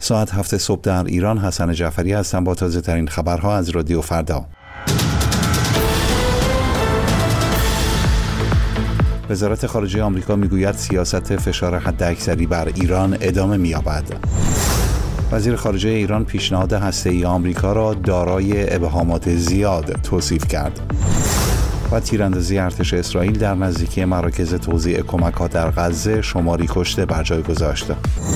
ساعت 7 صبح در ایران. حسن جعفری هستم با تازه ترین خبرها از رادیو فردا. وزارت خارجه آمریکا میگوید سیاست فشار حداکثری بر ایران ادامه می‌یابد. وزیر خارجه ایران پیشنهاد هسته‌ای آمریکا را دارای ابهامات زیاد توصیف کرد. و تیراندازی ارتش اسرائیل در نزدیکی مراکز توزیع کمک‌ها در غزه شماری کشته بر جای گذاشت.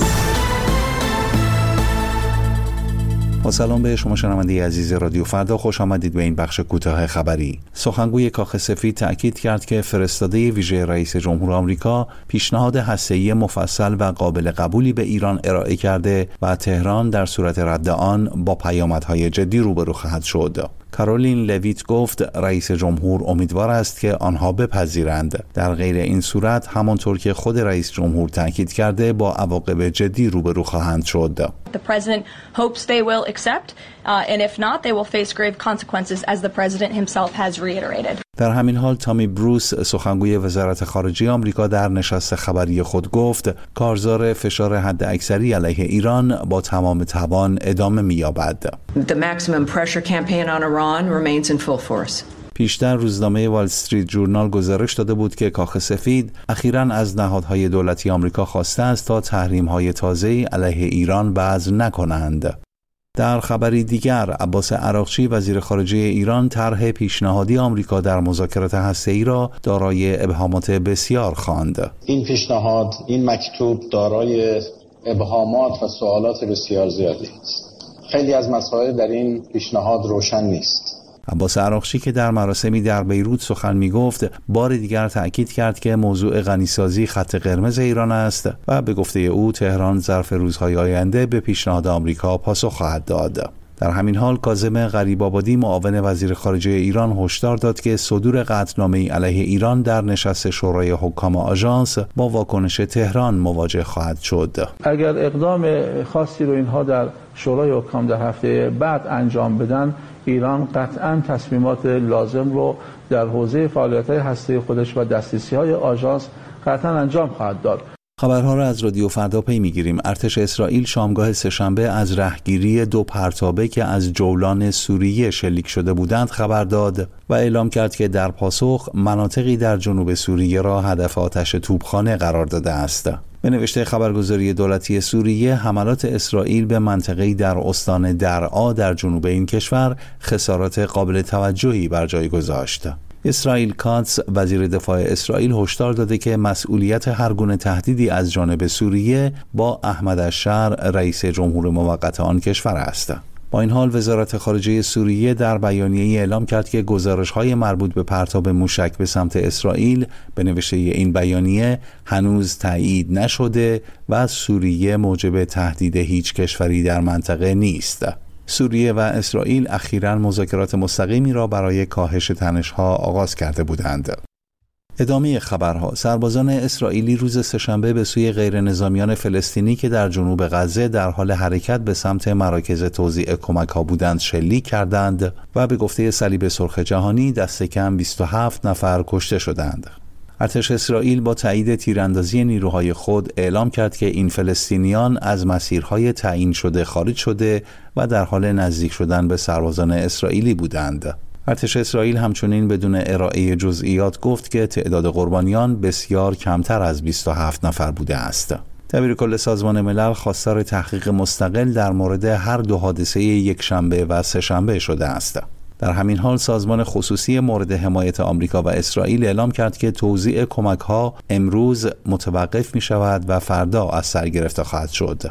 با سلام به شما شنونده عزیز رادیو فردا، خوش آمدید به این بخش کوتاه خبری. سخنگوی کاخ سفید تأکید کرد که فرستاده ویژه رئیس جمهور آمریکا پیشنهاد هسته‌ای مفصل و قابل قبولی به ایران ارائه کرده و تهران در صورت رد آن با پیامدهای جدی روبرو خواهد شد. کارولین لویت گفت رئیس جمهور امیدوار است که آنها بپذیرند. در غیر این صورت همانطور که خود رئیس جمهور تاکید کرده با عواقب جدی روبرو خواهند شد. The president hopes they will accept and if not they will face grave consequences as the president himself has reiterated. در همین حال تامی بروس سخنگوی وزارت خارجه آمریکا در نشست خبری خود گفت کارزار فشار حداکثری علیه ایران با تمام توان ادامه می‌یابد. The maximum pressure campaign on Iran remains in full force. پیشتر روزنامه وال استریت جورنال گزارش داده بود که کاخ سفید اخیراً از نهادهای دولتی آمریکا خواسته است تا تحریم‌های تازه‌ای علیه ایران وضع نکنند. در خبری دیگر، عباس عراقچی وزیر خارجه ایران طرح پیشنهادی آمریکا در مذاکرات هسته‌ای را دارای ابهامات بسیار خواند. این پیشنهاد، این مکتوب دارای ابهامات و سوالات بسیار زیادی است. خیلی از مسائل در این پیشنهاد روشن نیست. عباس عراقچی که در مراسمی در بیروت سخن می‌گفت، بار دیگر تأکید کرد که موضوع غنیسازی خط قرمز ایران است و به گفته او تهران ظرف روزهای آینده به پیشنهاد آمریکا پاسخ خواهد داد. در همین حال کاظم غریب‌آبادی معاون وزیر خارجه ایران هشدار داد که صدور قطعنامه‌ای علیه ایران در نشست شورای حکام آژانس با واکنش تهران مواجه خواهد شد. اگر اقدام خاصی رو اینها در شورای حکام در هفته بعد انجام بدن، ایران قطعاً تصمیمات لازم رو در حوزه فعالیت‌های هسته‌ای خودش و دسترسی‌های آژانس قطعاً انجام خواهد داد. خبرها را از رادیو فردا پی می‌گیریم. ارتش اسرائیل شامگاه سه‌شنبه از رهگیری 2 پرتابه که از جولان سوریه شلیک شده بودند خبر داد و اعلام کرد که در پاسخ مناطقی در جنوب سوریه را هدف آتش توپخانه قرار داده است. به نوشته خبرگزاری دولتی سوریه، حملات اسرائیل به منطقه‌ای در استان درعا در جنوب این کشور خسارات قابل توجهی بر جای گذاشت. اسرائیل کاتس وزیر دفاع اسرائیل هشدار داده که مسئولیت هر گونه تهدیدی از جانب سوریه با احمد الشر رئیس جمهور موقت آن کشور است. با این حال وزارت خارجه سوریه در بیانیه‌ای اعلام کرد که گزارش‌های مربوط به پرتاب موشک به سمت اسرائیل به نوشته این بیانیه هنوز تایید نشده و سوریه موجب تهدید هیچ کشوری در منطقه نیست. سوریه و اسرائیل اخیراً مذاکرات مستقیمی را برای کاهش تنش‌ها آغاز کرده بودند. ادامه خبرها. سربازان اسرائیلی روز سه‌شنبه به سوی غیر نظامیان فلسطینی که در جنوب غزه در حال حرکت به سمت مراکز توزیع کمک‌ها بودند شلیک کردند و به گفته صلیب سرخ جهانی دست کم 27 نفر کشته شدند. ارتش اسرائیل با تایید تیراندازی نیروهای خود اعلام کرد که این فلسطینیان از مسیرهای تعیین شده خارج شده و در حال نزدیک شدن به سربازان اسرائیلی بودند. ارتش اسرائیل همچنین بدون ارائه جزئیات گفت که تعداد قربانیان بسیار کمتر از 27 نفر بوده است. دبیرکل سازمان ملل خواستار تحقیق مستقل در مورد هر 2 حادثه یکشنبه و سه‌شنبه شده است. در همین حال سازمان خصوصی مورد حمایت آمریکا و اسرائیل اعلام کرد که توزیع کمک‌ها امروز متوقف می‌شود و فردا از سر گرفته خواهد شد.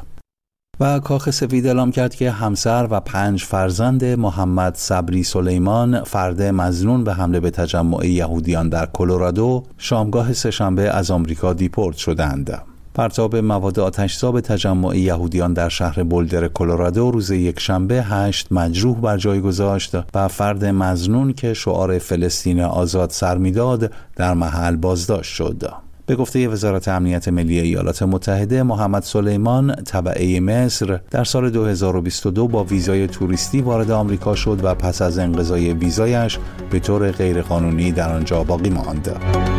و کاخ سفید اعلام کرد که همسر و 5 فرزند محمد صبری سلیمان، فرد مظنون به حمله به تجمع یهودیان در کلرادو، شامگاه سه‌شنبه از آمریکا دیپورت شدند. پرتاب مواد آتش‌زا تجمع یهودیان در شهر بولدر کلرادو روز یکشنبه 8 مجروح بر جای گذاشت و فرد مظنون که شعار فلسطین آزاد سر می‌داد در محل بازداشت شد. به گفته وزارت امنیت ملی ایالات متحده، محمد سلیمان تبعه مصر در سال 2022 با ویزای توریستی وارد آمریکا شد و پس از انقضای ویزایش به طور غیرقانونی در آنجا باقی ماند.